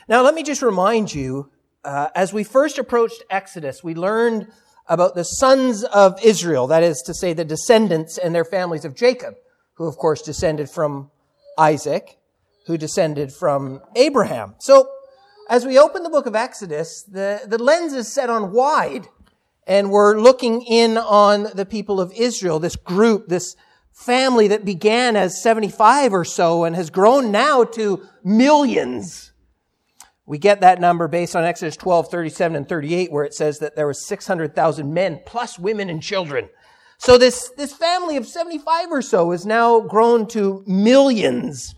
Now, let me just remind you, as we first approached Exodus, we learned about the sons of Israel, that is to say, the descendants and their families of Jacob, who, of course, descended from Isaac, who descended from Abraham. So, as we open the book of Exodus, the lens is set on wide, and we're looking in on the people of Israel, this group, this family that began as 75 or so and has grown now to millions. We get that number based on Exodus 12, 37, and 38, where it says that there were 600,000 men plus women and children. So this family of 75 or so is now grown to millions.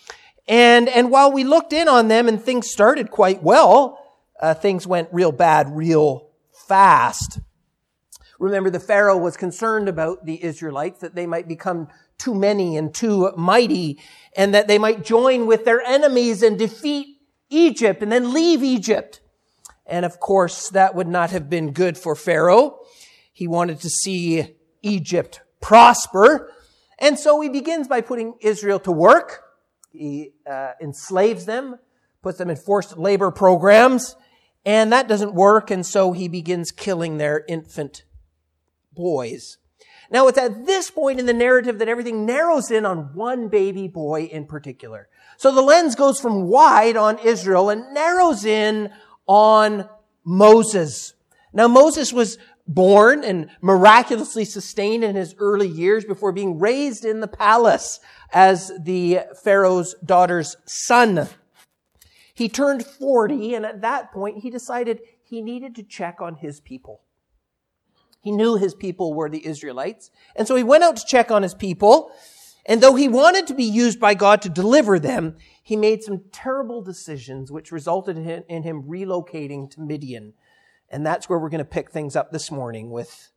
And while we looked in on them and things started quite well, things went real bad real fast. Remember, the Pharaoh was concerned about the Israelites, that they might become too many and too mighty, and that they might join with their enemies and defeat Egypt and then leave Egypt. And of course, that would not have been good for Pharaoh. He wanted to see Egypt prosper. And so he begins by putting Israel to work. He enslaves them, puts them in forced labor programs, and that doesn't work. And so he begins killing their infant boys. Now, it's at this point in the narrative that everything narrows in on one baby boy in particular. So the lens goes from wide on Israel and narrows in on Moses. Now, Moses was born and miraculously sustained in his early years before being raised in the palace as the Pharaoh's daughter's son. He turned 40, and at that point, he decided he needed to check on his people. He knew his people were the Israelites, and so he went out to check on his people. And though he wanted to be used by God to deliver them, he made some terrible decisions which resulted in him relocating to Midian. And that's where we're going to pick things up this morning with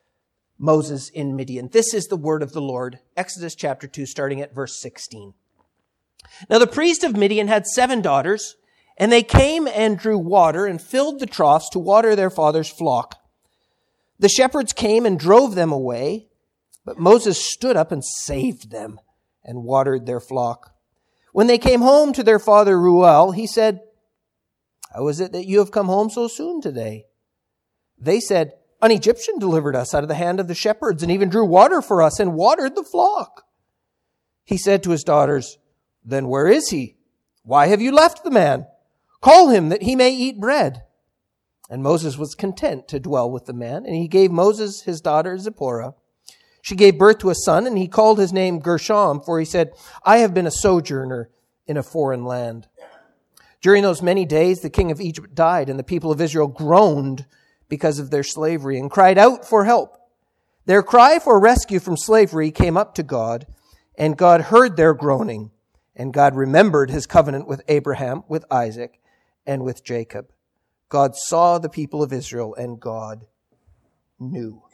Moses in Midian. This is the word of the Lord, Exodus chapter 2, starting at verse 16. Now the priest of Midian had 7 daughters, and they came and drew water and filled the troughs to water their father's flock. The shepherds came and drove them away, but Moses stood up and saved them and watered their flock. When they came home to their father Reuel, he said, "How is it that you have come home so soon today?" They said, "An Egyptian delivered us out of the hand of the shepherds and even drew water for us and watered the flock." He said to his daughters, "Then where is he? Why have you left the man? Call him that he may eat bread." And Moses was content to dwell with the man, and he gave Moses his daughter Zipporah. She gave birth to a son, and he called his name Gershom, for he said, "I have been a sojourner in a foreign land." During those many days, the king of Egypt died, and the people of Israel groaned because of their slavery and cried out for help. Their cry for rescue from slavery came up to God, and God heard their groaning, and God remembered his covenant with Abraham, with Isaac, and with Jacob. God saw the people of Israel, and God knew.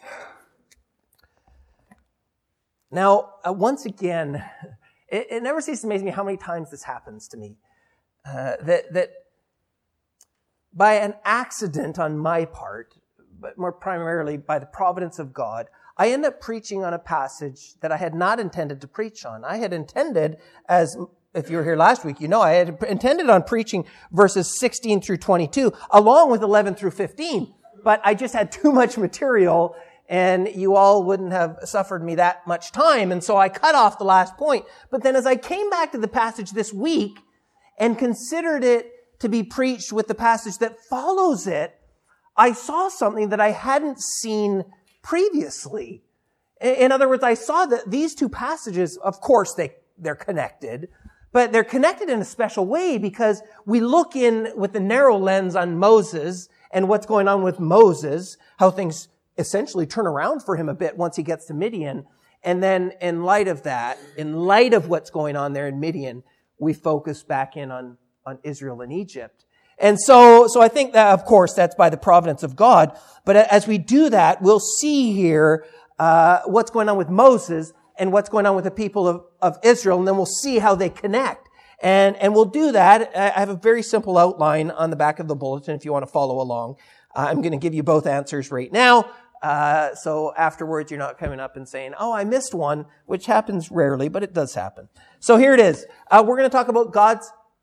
Now, once again, it never ceases to amaze me how many times this happens to me. That by an accident on my part, but more primarily by the providence of God, I end up preaching on a passage that I had not intended to preach on. I had intended, as if you were here last week, you know, I had intended on preaching verses 16 through 22, along with 11 through 15. But I just had too much material, and you all wouldn't have suffered me that much time. And so I cut off the last point. But then as I came back to the passage this week and considered it to be preached with the passage that follows it, I saw something that I hadn't seen previously. In other words, I saw that these two passages, of course, they're connected, but they're connected in a special way because we look in with the narrow lens on Moses and what's going on with Moses, how things essentially turn around for him a bit once he gets to Midian. And then in light of that, in light of what's going on there in Midian, we focus back in on Israel and Egypt. And so I think that, of course, that's by the providence of God. But as we do that, we'll see here what's going on with Moses and what's going on with the people of Israel, and then we'll see how they connect. And we'll do that. I have a very simple outline on the back of the bulletin if you want to follow along. I'm going to give you both answers right now. So afterwards, you're not coming up and saying, "Oh, I missed one," which happens rarely, but it does happen. So here it is. We're going to talk about God's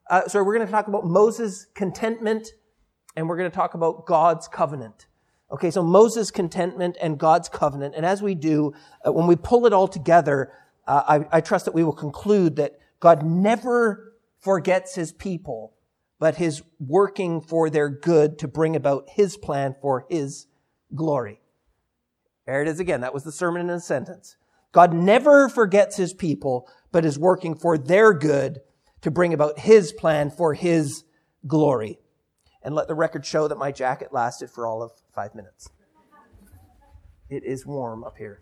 we're going to talk about Moses' contentment, and we're going to talk about God's covenant. Okay, so Moses' contentment and God's covenant. And as we do, when we pull it all together, I trust that we will conclude that God never forgets his people, but is working for their good to bring about his plan for his glory. There it is again. That was the sermon in a sentence. God never forgets his people, but is working for their good to bring about his plan for his glory. And let the record show that my jacket lasted for all of 5 minutes. It is warm up here.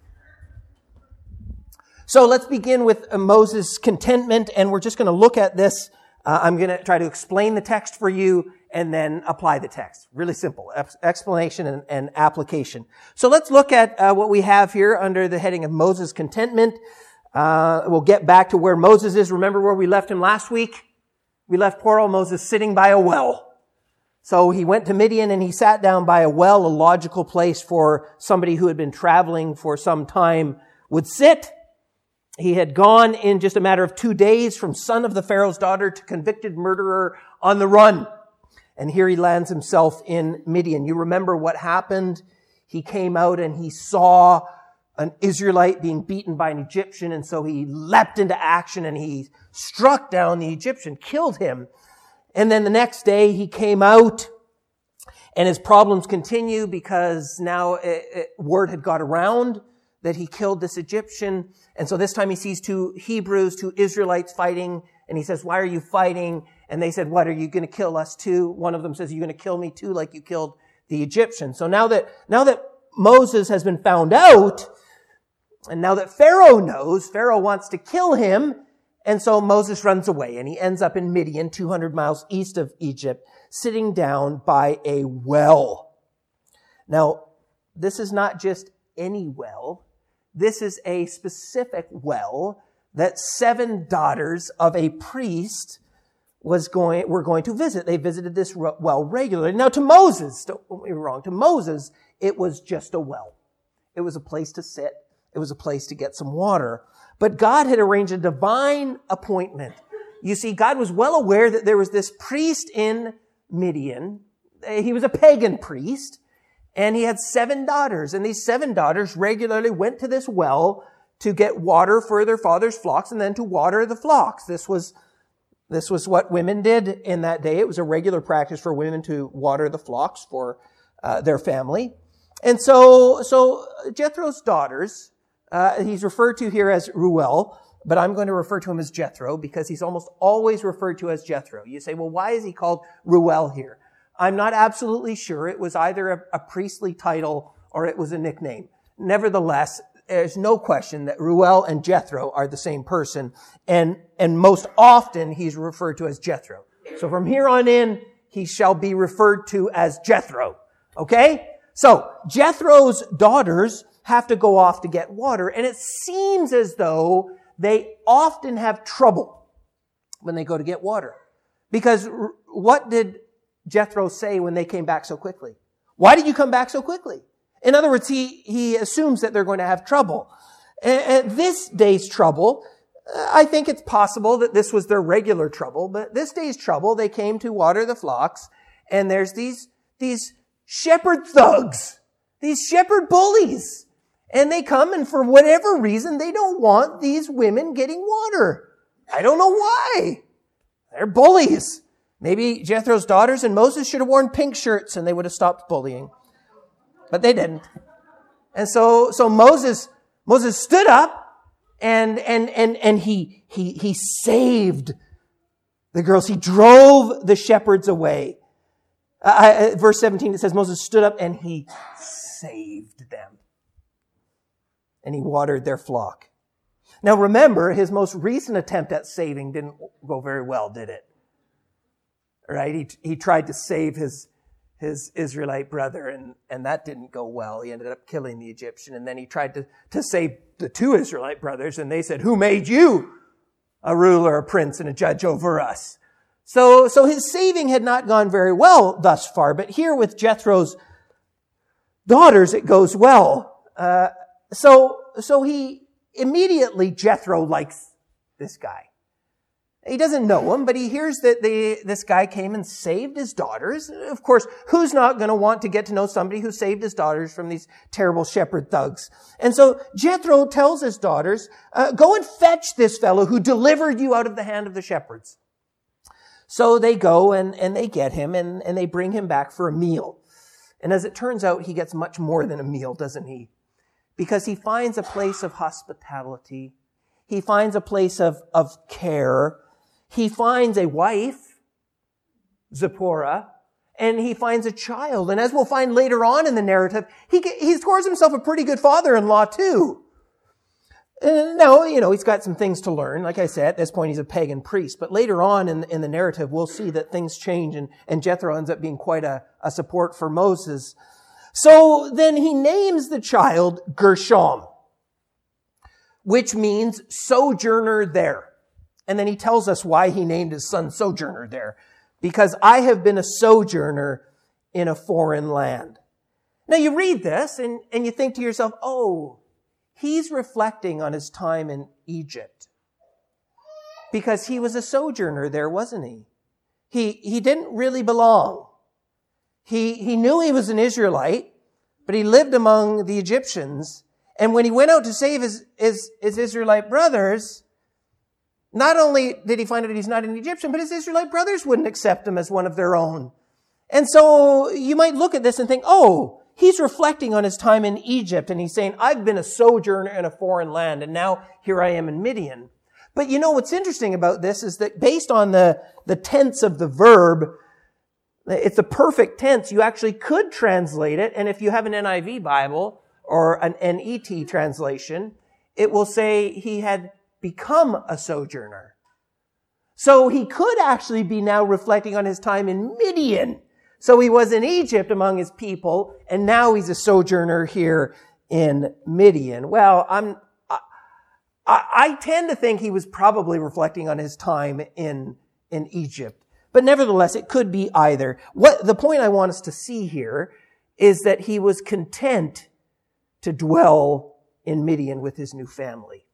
So let's begin with Moses' contentment, and we're just going to look at this. I'm going to try to explain the text for you and then apply the text. Really simple. Explanation and application. So let's look at what we have here under the heading of Moses' contentment. We'll get back to where Moses is. Remember where we left him last week? We left poor old Moses sitting by a well. So he went to Midian and he sat down by a well, a logical place for somebody who had been traveling for some time would sit. He had gone in just a matter of 2 days from son of the Pharaoh's daughter to convicted murderer on the run. And here he lands himself in Midian. You remember what happened? He came out and he saw an Israelite being beaten by an Egyptian, and so he leapt into action and he struck down the Egyptian, killed him. And then the next day he came out and his problems continue because now word had got around that he killed this Egyptian. And so this time he sees 2 Hebrews, 2 Israelites fighting, and he says, "Why are you fighting?" And they said, "What, are you going to kill us too?" One of them says, "Are you going to kill me too like you killed the Egyptian?" So now that Moses has been found out, and now that Pharaoh knows, Pharaoh wants to kill him. And so Moses runs away and he ends up in Midian, 200 miles east of Egypt, sitting down by a well. Now, this is not just any well. This is a specific well that 7 daughters of a priest were going to visit. They visited this well regularly. Now, to Moses, don't get me wrong, to Moses, it was just a well. It was a place to sit. It was a place to get some water. But God had arranged a divine appointment. You see, God was well aware that there was this priest in Midian. He was a pagan priest, and he had 7 daughters. And these 7 daughters regularly went to this well to get water for their father's flocks and then to water the flocks. This was what women did in that day. It was a regular practice for women to water the flocks for their family. And so Jethro's daughters, he's referred to here as Reuel, but I'm going to refer to him as Jethro because he's almost always referred to as Jethro. You say, well, why is he called Reuel here? I'm not absolutely sure. It was either a priestly title or it was a nickname. Nevertheless, there's no question that Reuel and Jethro are the same person, and most often he's referred to as Jethro. So from here on in, he shall be referred to as Jethro. Okay? So Jethro's daughters have to go off to get water, and it seems as though they often have trouble when they go to get water. Because what did Jethro say when they came back so quickly? Why did you come back so quickly? In other words, he assumes that they're going to have trouble. And this day's trouble, I think it's possible that this was their regular trouble, but this day's trouble, they came to water the flocks, and there's these shepherd thugs, these shepherd bullies. And they come, and for whatever reason, they don't want these women getting water. I don't know why. They're bullies. Maybe Jethro's daughters and Moses should have worn pink shirts and they would have stopped bullying. But they didn't. And so Moses stood up and he saved the girls. He drove the shepherds away. Verse 17, it says Moses stood up and he saved them. And he watered their flock. Now remember, his most recent attempt at saving didn't go very well, did it? Right? He tried to save his Israelite brother, and that didn't go well. He ended up killing the Egyptian. And then he tried to save the 2 Israelite brothers, and they said, "Who made you a ruler, a prince, and a judge over us?" So his saving had not gone very well thus far. But here with Jethro's daughters, it goes well. So he immediately, Jethro likes this guy. He doesn't know him, but he hears that this guy came and saved his daughters. Of course, who's not going to want to get to know somebody who saved his daughters from these terrible shepherd thugs? And so Jethro tells his daughters, go and fetch this fellow who delivered you out of the hand of the shepherds. So they go and they get him and they bring him back for a meal. And as it turns out, he gets much more than a meal, doesn't he? Because he finds a place of hospitality. He finds a place of care. He finds a wife, Zipporah, and he finds a child. And as we'll find later on in the narrative, he scores himself a pretty good father-in-law too. Now, he's got some things to learn. Like I said, at this point, he's a pagan priest. But later on in the narrative, we'll see that things change and Jethro ends up being quite a support for Moses. So then he names the child Gershom, which means sojourner there. And then he tells us why he named his son sojourner there. Because I have been a sojourner in a foreign land. Now you read this and you think to yourself, oh, he's reflecting on his time in Egypt. Because he was a sojourner there, wasn't he? He didn't really belong. He knew he was an Israelite, but he lived among the Egyptians. And when he went out to save his Israelite brothers, not only did he find out he's not an Egyptian, but his Israelite brothers wouldn't accept him as one of their own. And so you might look at this and think, oh, he's reflecting on his time in Egypt, and he's saying, I've been a sojourner in a foreign land, and now here I am in Midian. But what's interesting about this is that based on the tense of the verb, it's a perfect tense. You actually could translate it, and if you have an NIV Bible or an NET translation, it will say he had become a sojourner. So he could actually be now reflecting on his time in Midian. So he was in Egypt among his people, and now he's a sojourner here in Midian. Well, I tend to think he was probably reflecting on his time in Egypt. But nevertheless, it could be either. The point I want us to see here is that he was content to dwell in Midian with his new family.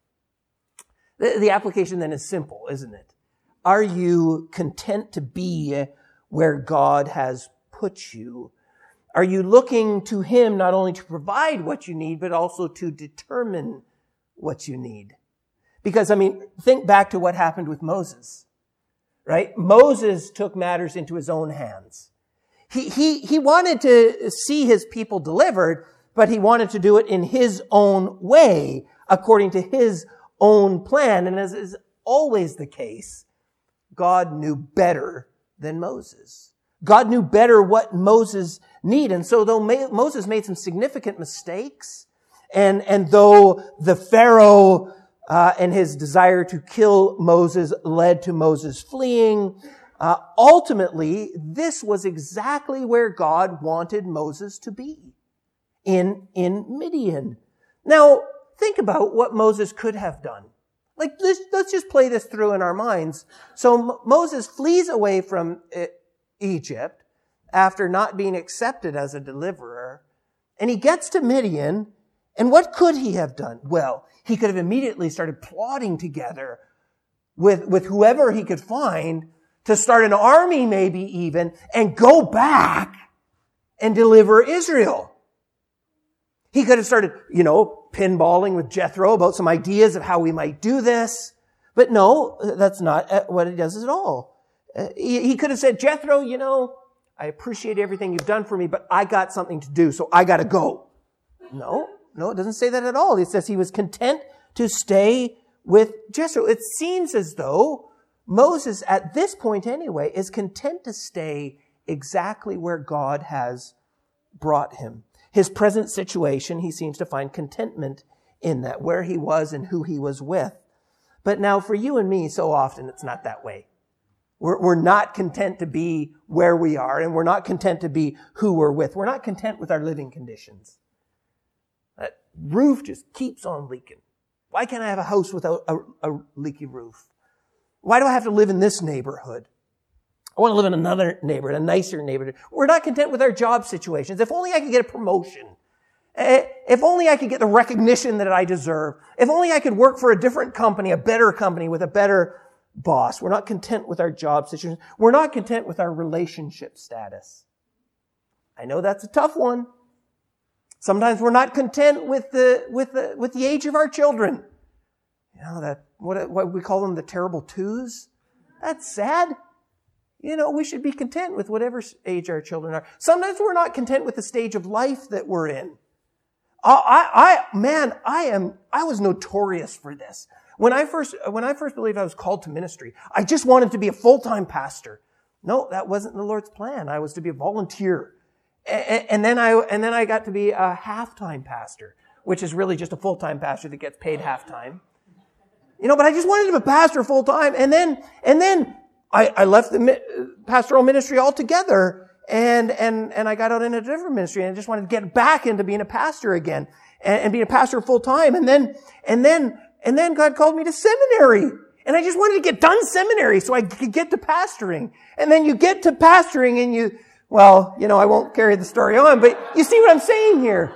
The application then is simple, isn't it? Are you content to be where God has put you? Are you looking to him not only to provide what you need, but also to determine what you need? Because, think back to what happened with Moses, right? Moses took matters into his own hands. He wanted to see his people delivered, but he wanted to do it in his own way, according to his own plan. And as is always the case, God knew better than Moses. God knew better what Moses needed. And so though Moses made some significant mistakes, and though the Pharaoh and his desire to kill Moses led to Moses fleeing, ultimately, this was exactly where God wanted Moses to be, in Midian. Now, think about what Moses could have done. Let's just play this through in our minds. So Moses flees away from Egypt after not being accepted as a deliverer, and he gets to Midian, and what could he have done? Well, he could have immediately started plotting together with whoever he could find to start an army maybe even, and go back and deliver Israel. He could have started, pinballing with Jethro about some ideas of how we might do this. But no, that's not what he does at all. He could have said, Jethro, I appreciate everything you've done for me, but I got something to do, so I got to go. No, it doesn't say that at all. It says he was content to stay with Jethro. It seems as though Moses, at this point anyway, is content to stay exactly where God has brought him. His present situation, he seems to find contentment in that, where he was and who he was with. But now for you and me, so often it's not that way. We're not content to be where we are, and we're not content to be who we're with. We're not content with our living conditions. That roof just keeps on leaking. Why can't I have a house without a leaky roof? Why do I have to live in this neighborhood? I want to live in another neighborhood, a nicer neighborhood. We're not content with our job situations. If only I could get a promotion. If only I could get the recognition that I deserve. If only I could work for a different company, a better company with a better boss. We're not content with our job situation. We're not content with our relationship status. I know that's a tough one. Sometimes we're not content with the age of our children. You know, that what we call them, the terrible twos. That's sad. You know, we should be content with whatever age our children are. Sometimes we're not content with the stage of life that we're in. I was notorious for this. When I first believed I was called to ministry, I just wanted to be a full-time pastor. No, that wasn't the Lord's plan. I was to be a volunteer. And then I got to be a half-time pastor, which is really just a full-time pastor that gets paid half-time. You know, but I just wanted to be a pastor full-time. And then I left the pastoral ministry altogether and I got out into a different ministry and I just wanted to get back into being a pastor again and being a pastor full-time. And then God called me to seminary. And I just wanted to get done seminary so I could get to pastoring. And then you get to pastoring and I won't carry the story on, but you see what I'm saying here.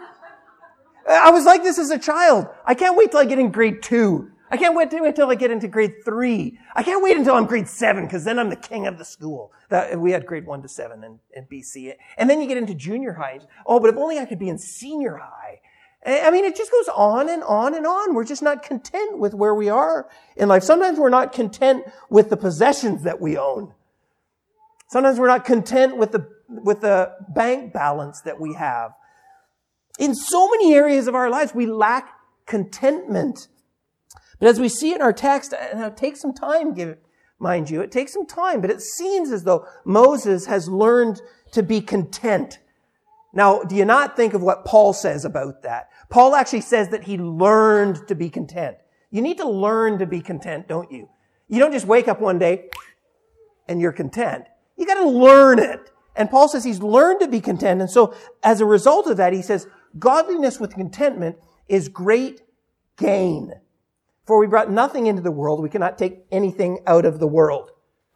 I was like this as a child. I can't wait till I get in grade 2. I can't wait until I get into grade 3. I can't wait until I'm grade 7, because then I'm the king of the school. We had grade 1 to 7 in BC. And then you get into junior high. Oh, but if only I could be in senior high. I mean, it just goes on and on and on. We're just not content with where we are in life. Sometimes we're not content with the possessions that we own. Sometimes we're not content with the bank balance that we have. In so many areas of our lives, we lack contentment. But as we see in our text, and it takes some time, mind you, it takes some time, but it seems as though Moses has learned to be content. Now, do you not think of what Paul says about that? Paul actually says that he learned to be content. You need to learn to be content, don't you? You don't just wake up one day and you're content. You got to learn it. And Paul says he's learned to be content. And so as a result of that, he says, godliness with contentment is great gain. For we brought nothing into the world, we cannot take anything out of the world.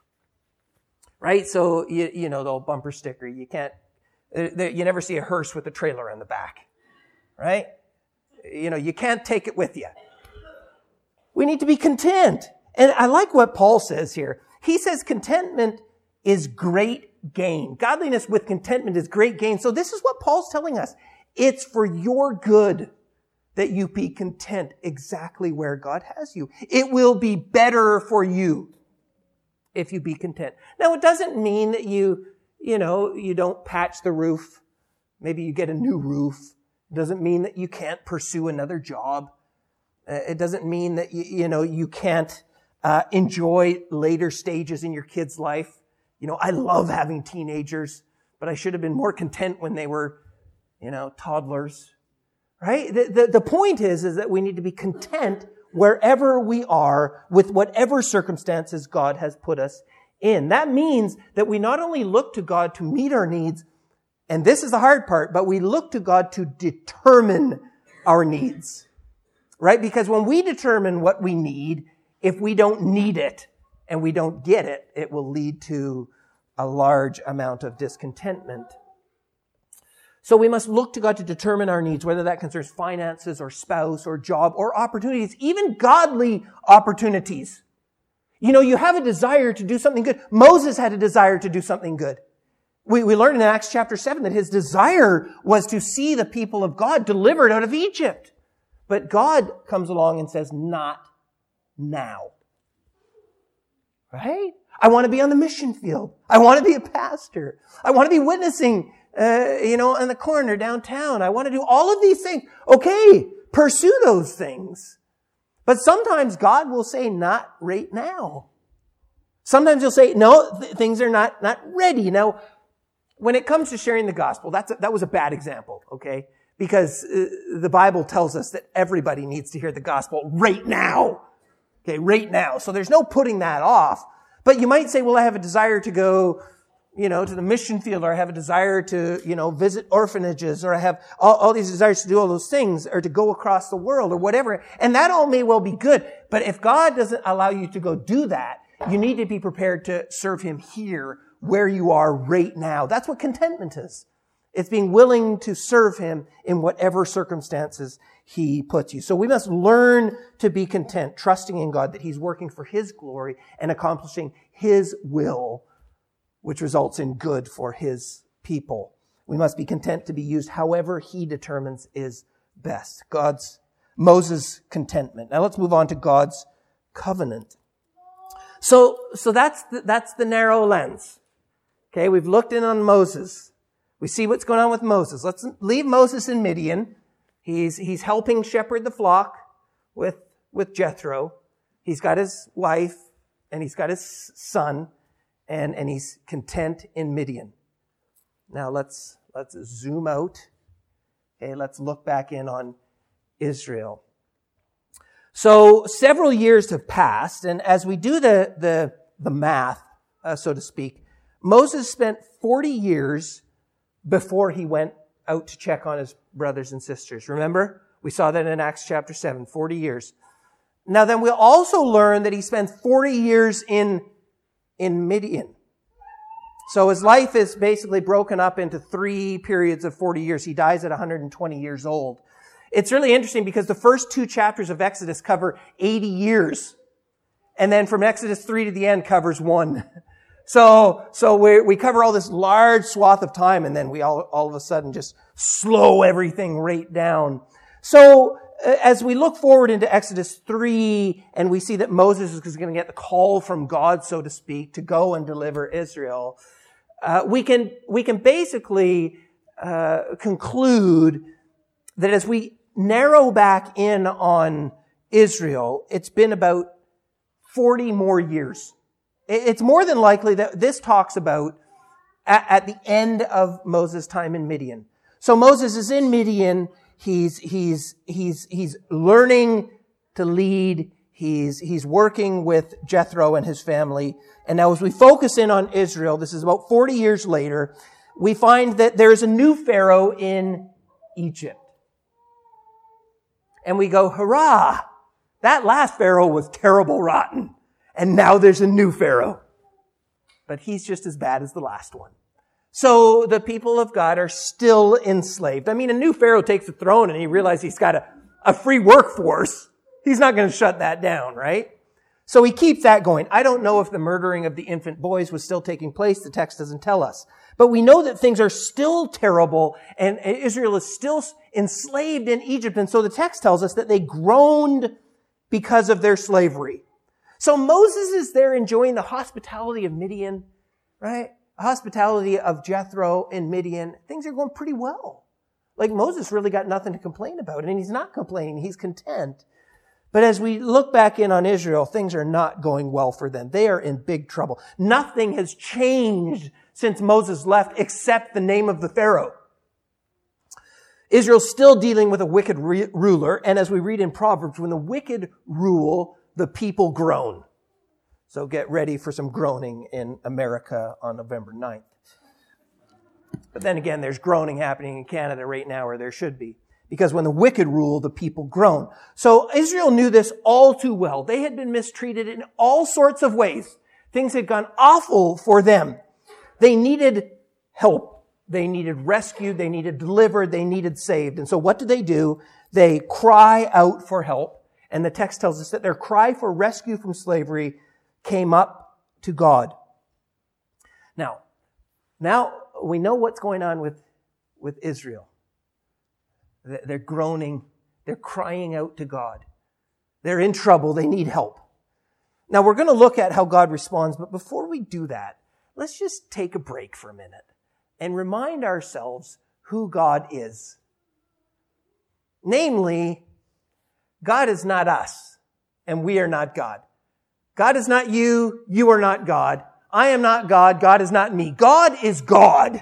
Right? So, you know, the old bumper sticker, you never see a hearse with a trailer on the back. Right? You know, you can't take it with you. We need to be content. And I like what Paul says here. He says contentment is great gain. Godliness with contentment is great gain. So this is what Paul's telling us. It's for your good that you be content exactly where God has you. It will be better for you if you be content. Now, it doesn't mean that you don't patch the roof. Maybe you get a new roof. It doesn't mean that you can't pursue another job. It doesn't mean that you can't enjoy later stages in your kid's life. You know, I love having teenagers, but I should have been more content when they were, toddlers. Right? The point is that we need to be content wherever we are with whatever circumstances God has put us in. That means that we not only look to God to meet our needs, and this is the hard part, but we look to God to determine our needs. Right? Because when we determine what we need, if we don't need it and we don't get it, it will lead to a large amount of discontentment. So we must look to God to determine our needs, whether that concerns finances or spouse or job or opportunities, even godly opportunities. You know, you have a desire to do something good. Moses had a desire to do something good. We learn in Acts chapter 7 that his desire was to see the people of God delivered out of Egypt. But God comes along and says, not now. Right? I want to be on the mission field. I want to be a pastor. I want to be witnessing in the corner downtown. I want to do all of these things. Okay, pursue those things. But sometimes God will say, not right now. Sometimes he'll say, no, things are not ready. Now, when it comes to sharing the gospel, that was a bad example, okay? Because the Bible tells us that everybody needs to hear the gospel right now. Okay, right now. So there's no putting that off. But you might say, well, I have a desire to go to the mission field, or I have a desire to, visit orphanages, or I have all these desires to do all those things, or to go across the world, or whatever. And that all may well be good. But if God doesn't allow you to go do that, you need to be prepared to serve him here, where you are right now. That's what contentment is. It's being willing to serve him in whatever circumstances he puts you. So we must learn to be content, trusting in God that he's working for his glory and accomplishing his will, which results in good for his people. We must be content to be used however he determines is best. Moses' contentment. Now let's move on to God's covenant. So that's the narrow lens. Okay, we've looked in on Moses. We see what's going on with Moses. Let's leave Moses in Midian. He's helping shepherd the flock with Jethro. He's got his wife and he's got his son and he's content in Midian. Now let's zoom out. Okay, let's look back in on Israel. So several years have passed, and as we do the math, so to speak, Moses spent 40 years before he went out to check on his brothers and sisters. Remember? We saw that in Acts chapter 7, 40 years. Now then we'll also learn that he spent 40 years in Midian. So his life is basically broken up into 3 periods of 40 years. He dies at 120 years old. It's really interesting because the first 2 chapters of Exodus cover 80 years. And then from Exodus 3 to the end covers 1. So we cover all this large swath of time, and then we all of a sudden just slow everything right down. So as we look forward into Exodus 3, and we see that Moses is going to get the call from God, so to speak, to go and deliver Israel, we can basically conclude that as we narrow back in on Israel, it's been about 40 more years. It's more than likely that this talks about at the end of Moses' time in Midian. So Moses is in Midian. He's learning to lead. He's working with Jethro and his family. And now as we focus in on Israel, this is about 40 years later, we find that there's a new Pharaoh in Egypt. And we go, hurrah! That last Pharaoh was terrible rotten. And now there's a new Pharaoh. But he's just as bad as the last one. So the people of God are still enslaved. I mean, a new Pharaoh takes the throne and he realizes he's got a free workforce. He's not going to shut that down, right? So he keeps that going. I don't know if the murdering of the infant boys was still taking place. The text doesn't tell us. But we know that things are still terrible and Israel is still enslaved in Egypt. And so the text tells us that they groaned because of their slavery. So Moses is there enjoying the hospitality of Midian, right? The hospitality of Jethro in Midian. Things are going pretty well. Like Moses really got nothing to complain about. And he's not complaining. He's content. But as we look back in on Israel, things are not going well for them. They are in big trouble. Nothing has changed since Moses left except the name of the Pharaoh. Israel's still dealing with a wicked ruler. And as we read in Proverbs, when the wicked rule, the people groan. So get ready for some groaning in America on November 9th. But then again, there's groaning happening in Canada right now, or there should be. Because when the wicked rule, the people groan. So Israel knew this all too well. They had been mistreated in all sorts of ways. Things had gone awful for them. They needed help. They needed rescued. They needed delivered. They needed saved. And so what do? They cry out for help. And the text tells us that their cry for rescue from slavery came up to God. Now we know what's going on with Israel. They're groaning. They're crying out to God. They're in trouble. They need help. Now we're going to look at how God responds, but before we do that, let's just take a break for a minute and remind ourselves who God is. Namely, God is not us, and we are not God. God is not you, you are not God. I am not God, God is not me. God is God.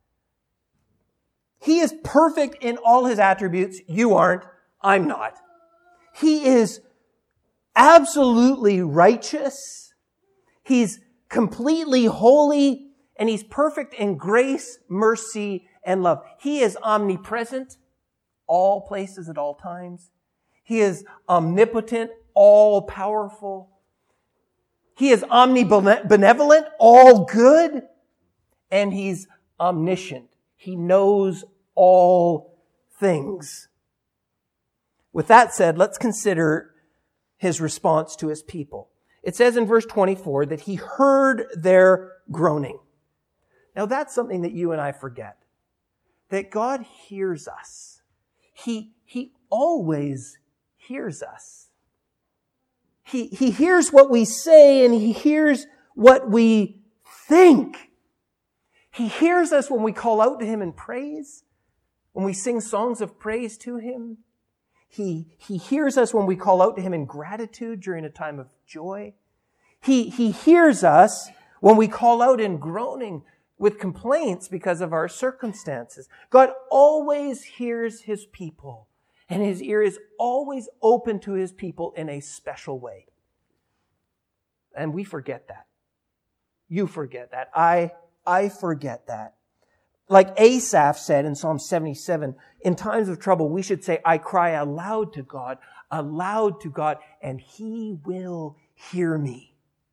He is perfect in all his attributes. You aren't, I'm not. He is absolutely righteous. He's completely holy, and he's perfect in grace, mercy, and love. He is omnipresent, all places at all times. He is omnipotent, all-powerful. He is omnibenevolent, all good. And he's omniscient. He knows all things. With that said, let's consider his response to his people. It says in verse 24 that he heard their groaning. Now that's something that you and I forget. That God hears us. He always hears us. He hears what we say and he hears what we think. He hears us when we call out to him in praise, when we sing songs of praise to him. He hears us when we call out to him in gratitude during a time of joy. He hears us when we call out in groaning with complaints because of our circumstances. God always hears his people, and his ear is always open to his people in a special way. And we forget that. You forget that. I forget that. Like Asaph said in Psalm 77, in times of trouble, we should say, I cry aloud to God, and he will hear me.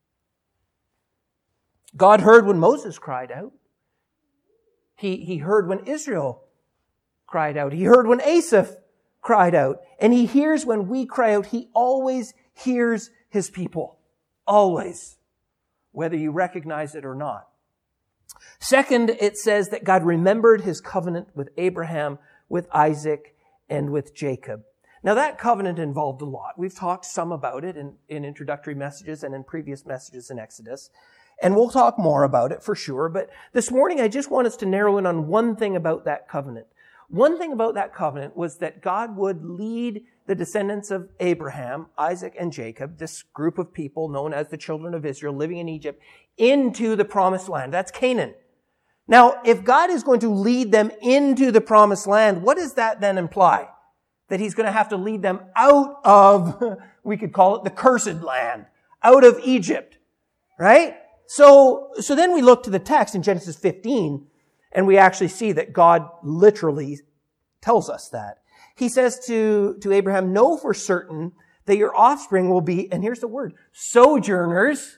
God heard when Moses cried out. He heard when Israel cried out. He heard when Asaph cried out. And he hears when we cry out. He always hears his people. Always. Whether you recognize it or not. Second, it says that God remembered his covenant with Abraham, with Isaac, and with Jacob. Now that covenant involved a lot. We've talked some about it in introductory messages and in previous messages in Exodus. And we'll talk more about it for sure. But this morning I just want us to narrow in on one thing about that covenant. One thing about that covenant was that God would lead the descendants of Abraham, Isaac, and Jacob, this group of people known as the children of Israel living in Egypt, into the promised land. That's Canaan. Now, if God is going to lead them into the promised land, what does that then imply? That he's going to have to lead them out of, we could call it the cursed land, out of Egypt, right? So then we look to the text in Genesis 15, and we actually see that God literally tells us that. He says to Abraham, know for certain that your offspring will be, and here's the word, sojourners,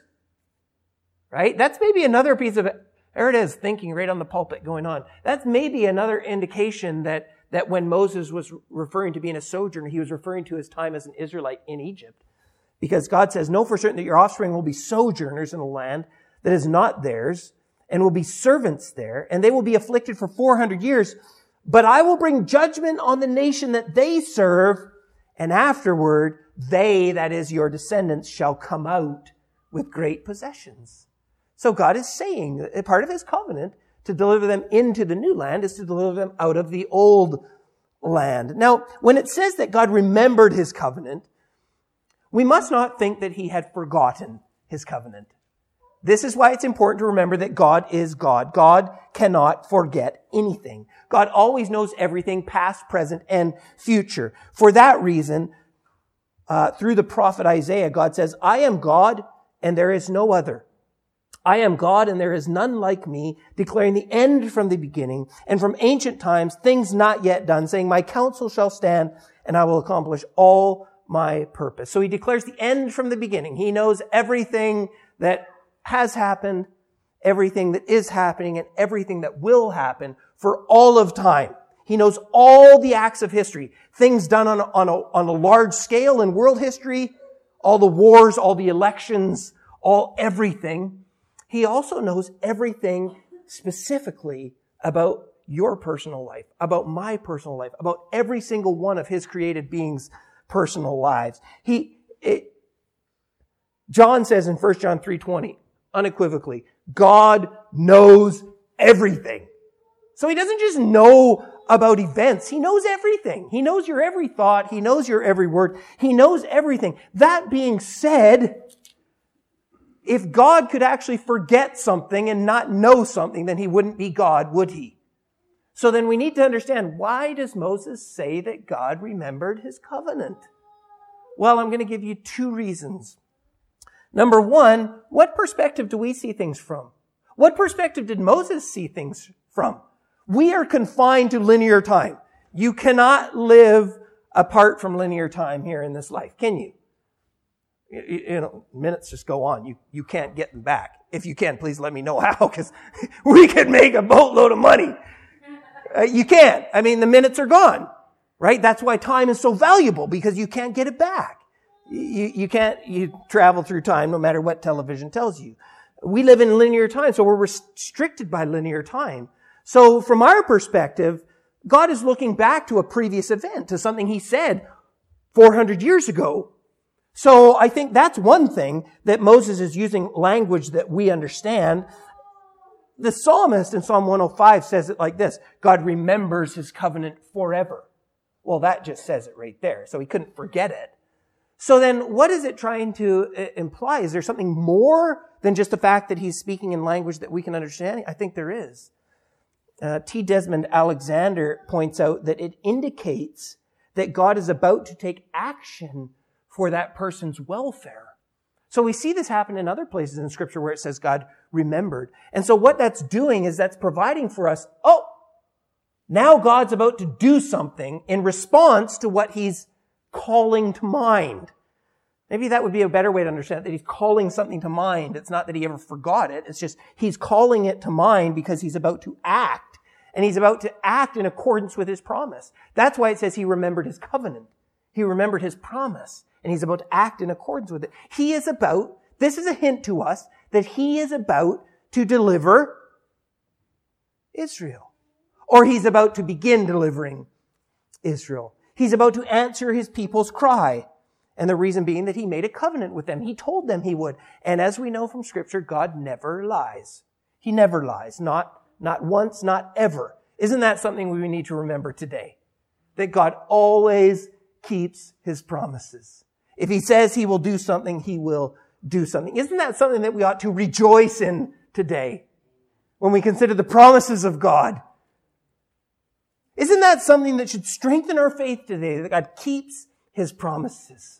right? That's maybe another piece of, there it is, thinking right on the pulpit going on. That's maybe another indication that when Moses was referring to being a sojourner, he was referring to his time as an Israelite in Egypt. Because God says, know for certain that your offspring will be sojourners in a land that is not theirs, and will be servants there, and they will be afflicted for 400 years. But I will bring judgment on the nation that they serve, and afterward, they, that is your descendants, shall come out with great possessions. So God is saying that part of his covenant to deliver them into the new land is to deliver them out of the old land. Now, when it says that God remembered his covenant, we must not think that he had forgotten his covenant. This is why it's important to remember that God is God. God cannot forget anything. God always knows everything, past, present, and future. For that reason, through the prophet Isaiah, God says, I am God and there is no other. I am God and there is none like me, declaring the end from the beginning and from ancient times, things not yet done, saying, my counsel shall stand and I will accomplish all my purpose. So he declares the end from the beginning. He knows everything that has happened, everything that is happening, and everything that will happen for all of time. He knows all the acts of history, things done on a large scale in world history, all the wars, all the elections, everything. He also knows everything specifically about your personal life, about my personal life, about every single one of his created beings' personal lives. John says in 1 John 3:20, unequivocally, God knows everything. So he doesn't just know about events. He knows everything. He knows your every thought. He knows your every word. He knows everything. That being said, if God could actually forget something and not know something, then he wouldn't be God, would he? So then we need to understand, why does Moses say that God remembered his covenant? Well, I'm going to give you two reasons. Number one, what perspective do we see things from? What perspective did Moses see things from? We are confined to linear time. You cannot live apart from linear time here in this life, can you? Minutes just go on. You can't get them back. If you can, please let me know how, because we could make a boatload of money. You can't. I mean, the minutes are gone, right? That's why time is so valuable, because you can't get it back. You travel through time no matter what television tells you. We live in linear time, so we're restricted by linear time. So from our perspective, God is looking back to a previous event, to something he said 400 years ago. So I think that's one thing, that Moses is using language that we understand. The psalmist in Psalm 105 says it like this: God remembers his covenant forever. Well, that just says it right there. So he couldn't forget it. So then what is it trying to imply? Is there something more than just the fact that he's speaking in language that we can understand? I think there is. T. Desmond Alexander points out that it indicates that God is about to take action for that person's welfare. So we see this happen in other places in Scripture where it says God remembered. And so what that's doing is that's providing for us, now God's about to do something in response to what he's calling to mind. Maybe that would be a better way to understand it, that he's calling something to mind. It's not that he ever forgot it. It's just he's calling it to mind because he's about to act. And he's about to act in accordance with his promise. That's why it says he remembered his covenant. He remembered his promise. And he's about to act in accordance with it. This is a hint to us that he is about to deliver Israel. Or he's about to begin delivering Israel. He's about to answer his people's cry. And the reason being that he made a covenant with them. He told them he would. And as we know from Scripture, God never lies. He never lies. Not once, not ever. Isn't that something we need to remember today? That God always keeps his promises. If he says he will do something, he will do something. Isn't that something that we ought to rejoice in today when we consider the promises of God? Isn't that something that should strengthen our faith today, that God keeps his promises?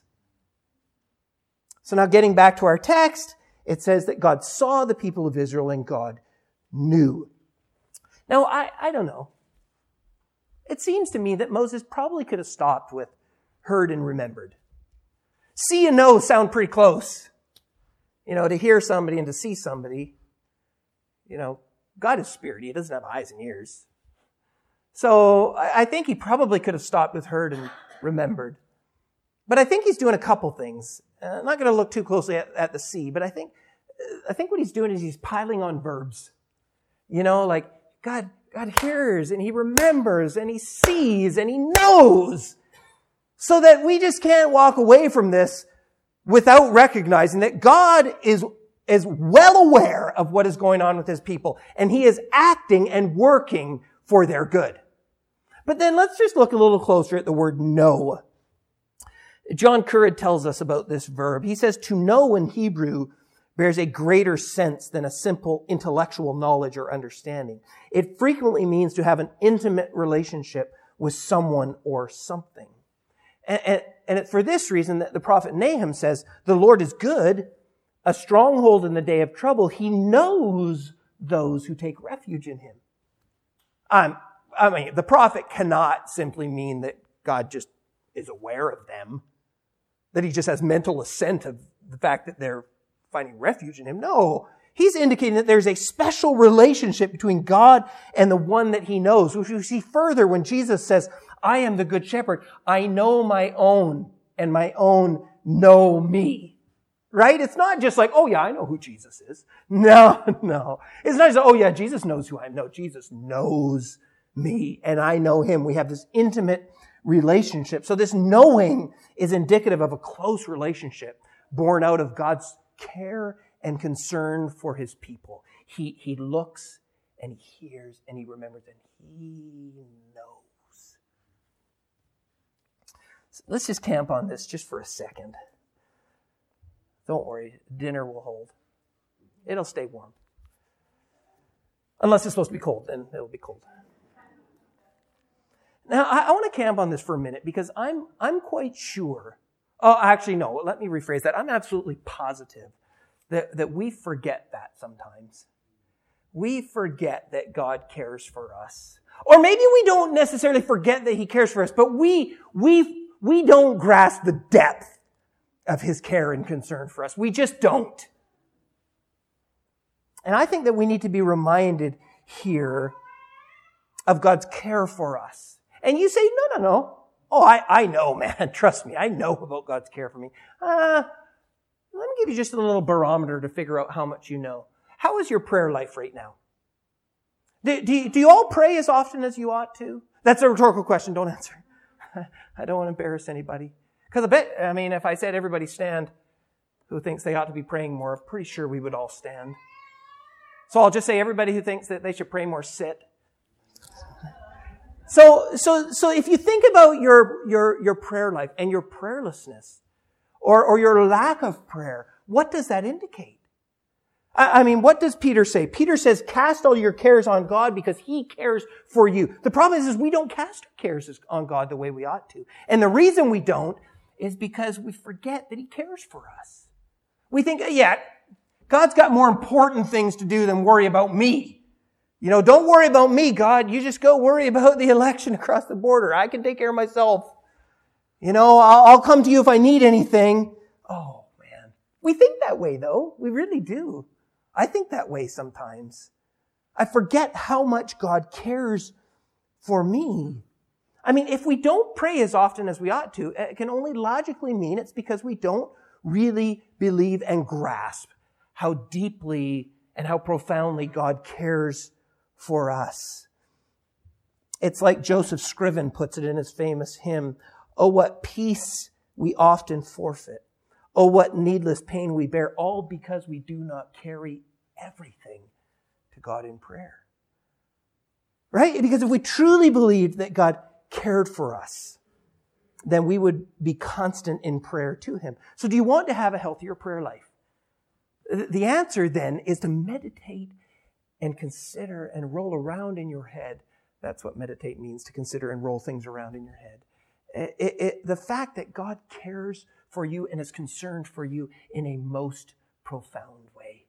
So now getting back to our text, it says that God saw the people of Israel and God knew. Now, I don't know. It seems to me that Moses probably could have stopped with heard and remembered. See and know sound pretty close. To hear somebody and to see somebody. God is spirit. He doesn't have eyes and ears. So I think he probably could have stopped with heard and remembered. But I think he's doing a couple things. I'm not going to look too closely at the see, but I think what he's doing is he's piling on verbs. Like God hears and he remembers and he sees and he knows. So that we just can't walk away from this without recognizing that God is well aware of what is going on with his people. And he is acting and working for their good. But then let's just look a little closer at the word know. John Currid tells us about this verb. He says to know in Hebrew bears a greater sense than a simple intellectual knowledge or understanding. It frequently means to have an intimate relationship with someone or something. And it's for this reason that the prophet Nahum says, the Lord is good, a stronghold in the day of trouble. He knows those who take refuge in him. The prophet cannot simply mean that God just is aware of them, that he just has mental assent of the fact that they're finding refuge in him. No, he's indicating that there's a special relationship between God and the one that he knows, which you see further when Jesus says, I am the good shepherd. I know my own, and my own know me. Right? It's not just like, oh yeah, I know who Jesus is. No. It's not just, oh yeah, Jesus knows who I am. No, Jesus knows me, and I know him. We have this intimate relationship. So this knowing is indicative of a close relationship born out of God's care and concern for his people. He looks and he hears and he remembers and he knows. So let's just camp on this just for a second. Don't worry, dinner will hold. It'll stay warm. Unless it's supposed to be cold, then it'll be cold. Now, I want to camp on this for a minute because I'm quite sure. Oh, actually, no, let me rephrase that. I'm absolutely positive that we forget that sometimes. We forget that God cares for us. Or maybe we don't necessarily forget that he cares for us, but we don't grasp the depth of his care and concern for us. We just don't. And I think that we need to be reminded here of God's care for us. And you say, no. Oh, I know, man. Trust me. I know about God's care for me. Let me give you just a little barometer to figure out how much you know. How is your prayer life right now? Do you all pray as often as you ought to? That's a rhetorical question. Don't answer. I don't want to embarrass anybody. Because if I said everybody stand who thinks they ought to be praying more, I'm pretty sure we would all stand. So I'll just say everybody who thinks that they should pray more, sit. So if you think about your prayer life and your prayerlessness or your lack of prayer, what does that indicate? What does Peter say? Peter says, cast all your cares on God because He cares for you. The problem is we don't cast our cares on God the way we ought to. And the reason we don't is because we forget that He cares for us. We think, God's got more important things to do than worry about me. Don't worry about me, God. You just go worry about the election across the border. I can take care of myself. I'll come to you if I need anything. Oh, man. We think that way, though. We really do. I think that way sometimes. I forget how much God cares for me. If we don't pray as often as we ought to, it can only logically mean it's because we don't really believe and grasp how deeply and how profoundly God cares for us. It's like Joseph Scriven puts it in his famous hymn, "Oh, what peace we often forfeit. Oh, what needless pain we bear, all because we do not carry everything to God in prayer." Right? Because if we truly believed that God cared for us, then we would be constant in prayer to Him. So do you want to have a healthier prayer life? The answer then is to meditate and consider and roll around in your head. That's what meditate means, to consider and roll things around in your head. The fact that God cares for you and is concerned for you in a most profound way.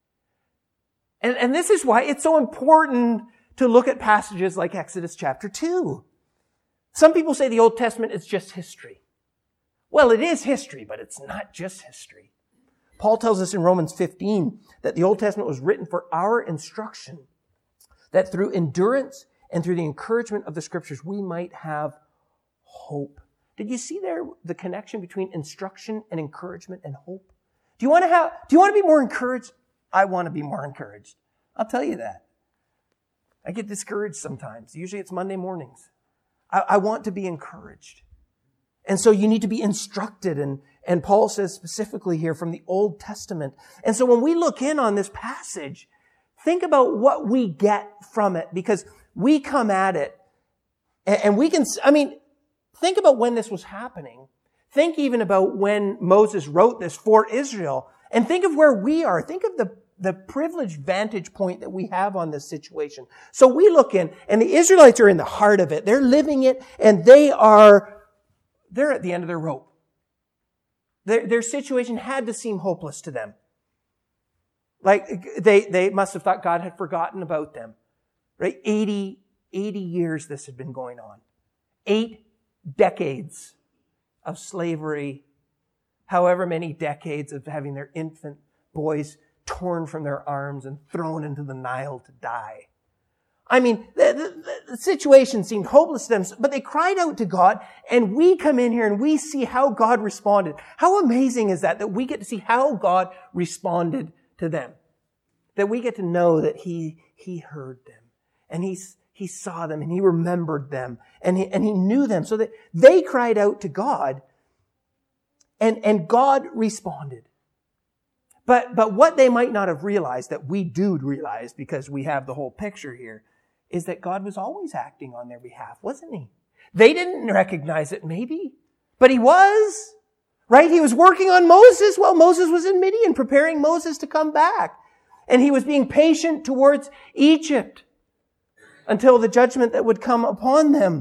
And this is why it's so important to look at passages like Exodus chapter 2. Some people say the Old Testament is just history. Well, it is history, but it's not just history. Paul tells us in Romans 15 that the Old Testament was written for our instruction, that through endurance and through the encouragement of the Scriptures, we might have hope. Did you see there the connection between instruction and encouragement and hope? Do you want to be more encouraged? I want to be more encouraged. I'll tell you that. I get discouraged sometimes. Usually it's Monday mornings. I want to be encouraged. And so you need to be instructed. And Paul says specifically here from the Old Testament. And so when we look in on this passage, think about what we get from it, because we come at it and we can, think about when this was happening. Think even about when Moses wrote this for Israel, and think of where we are. Think of the privileged vantage point that we have on this situation. So we look in, and the Israelites are in the heart of it. They're living it, and they're at the end of their rope. Their situation had to seem hopeless to them. Like they must have thought God had forgotten about them. Right? 80 years this had been going on. 8 decades of slavery. However many decades of having their infant boys torn from their arms and thrown into the Nile to die. The situation seemed hopeless to them, but they cried out to God, and we come in here and we see how God responded. How amazing is that we get to see how God responded to them. That we get to know that He heard them, and He saw them, and He remembered them, and He knew them, so that they cried out to God, and God responded. But what they might not have realized, that we do realize because we have the whole picture here, is that God was always acting on their behalf, wasn't He? They didn't recognize it, maybe, but He was, right? He was working on Moses while Moses was in Midian, preparing Moses to come back. And He was being patient towards Egypt until the judgment that would come upon them.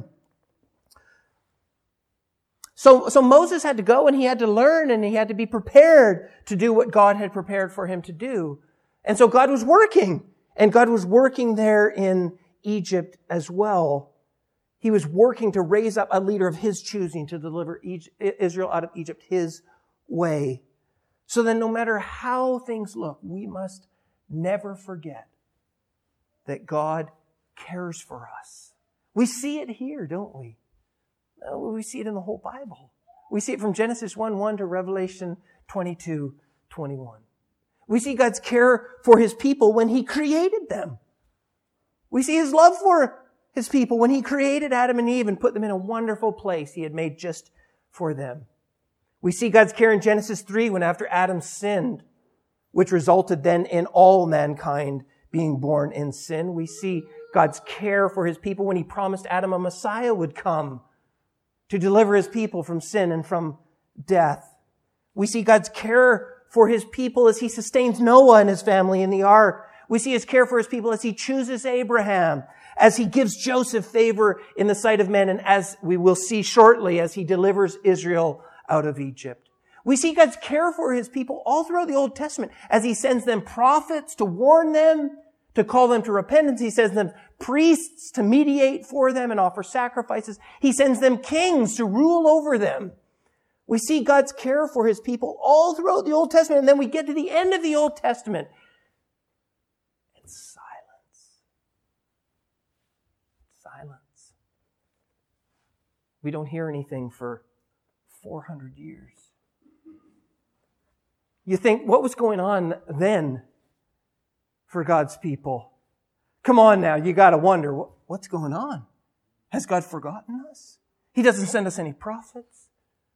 So Moses had to go, and he had to learn, and he had to be prepared to do what God had prepared for him to do. And so God was working, and God was working there in Egypt as well. He was working to raise up a leader of His choosing to deliver Israel out of Egypt His way. So then no matter how things look, we must never forget that God cares for us. We see it here, don't we? We see it in the whole Bible. We see it from Genesis 1:1 to Revelation 22:21. We see God's care for his people when he created them. We see his love for his people when he created Adam and Eve and put them in a wonderful place he had made just for them. We see God's care in Genesis 3 when after Adam sinned, which resulted then in all mankind being born in sin. We see God's care for his people when he promised Adam a Messiah would come to deliver his people from sin and from death. We see God's care for his people as he sustains Noah and his family in the ark. We see his care for his people as he chooses Abraham, as he gives Joseph favor in the sight of men, and as we will see shortly, as he delivers Israel out of Egypt. We see God's care for his people all throughout the Old Testament as he sends them prophets to warn them, to call them to repentance. He sends them priests to mediate for them and offer sacrifices. He sends them kings to rule over them. We see God's care for his people all throughout the Old Testament, and then we get to the end of the Old Testament. And silence. Silence. We don't hear anything for 400 years. You think, what was going on then for God's people? Come on now, you got to wonder, what's going on? Has God forgotten us? He doesn't send us any prophets.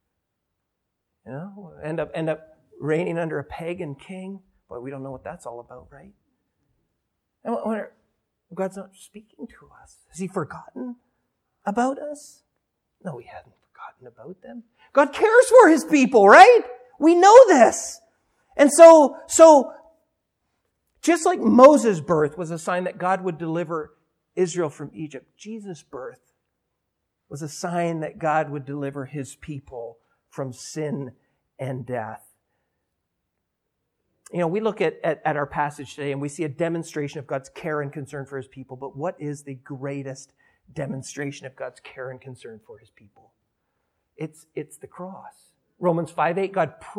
You know, end up reigning under a pagan king. Boy, we don't know what that's all about, right? And I wonder, God's not speaking to us. Has he forgotten about us? No, he hasn't forgotten about them. God cares for his people, right? We know this. And so just like Moses' birth was a sign that God would deliver Israel from Egypt, Jesus' birth was a sign that God would deliver his people from sin and death. You know, we look at our passage today and we see a demonstration of God's care and concern for his people, but what is the greatest demonstration of God's care and concern for his people? It's the cross. Romans 5:8,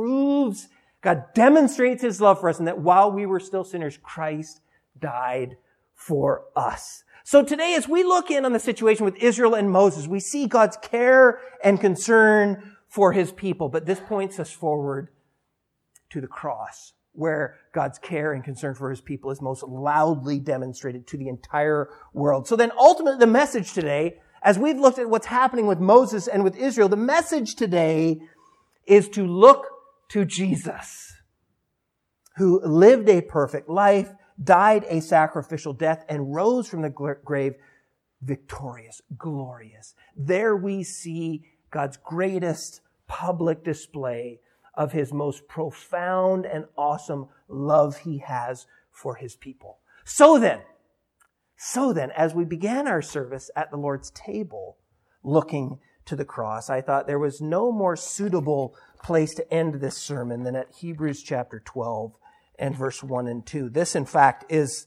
God demonstrates his love for us, and that while we were still sinners, Christ died for us. So today, as we look in on the situation with Israel and Moses, we see God's care and concern for his people. But this points us forward to the cross, where God's care and concern for his people is most loudly demonstrated to the entire world. So then ultimately, the message today, as we've looked at what's happening with Moses and with Israel, the message today is to look to Jesus, who lived a perfect life, died a sacrificial death, and rose from the grave victorious, glorious. There we see God's greatest public display of his most profound and awesome love he has for his people. So then, as we began our service at the Lord's table, looking to the cross, I thought there was no more suitable place to end this sermon than at Hebrews chapter 12 and verse 1 and 2. This, in fact, is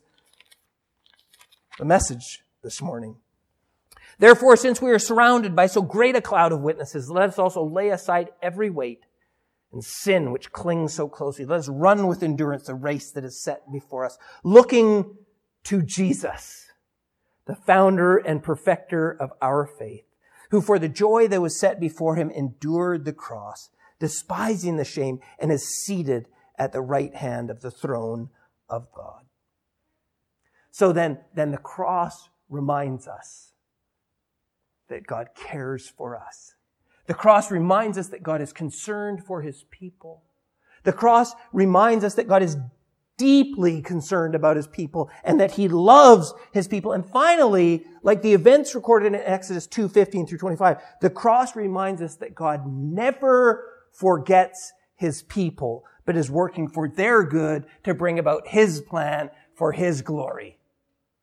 the message this morning. Therefore, since we are surrounded by so great a cloud of witnesses, let us also lay aside every weight and sin which clings so closely. Let us run with endurance the race that is set before us, looking to Jesus, the founder and perfecter of our faith, who for the joy that was set before him endured the cross, despising the shame, and is seated at the right hand of the throne of God. So then the cross reminds us that God cares for us. The cross reminds us that God is concerned for his people. The cross reminds us that God is deeply concerned about his people and that he loves his people. And finally, like the events recorded in Exodus 2:15 through 25, the cross reminds us that God never forgets his people, but is working for their good to bring about his plan for his glory.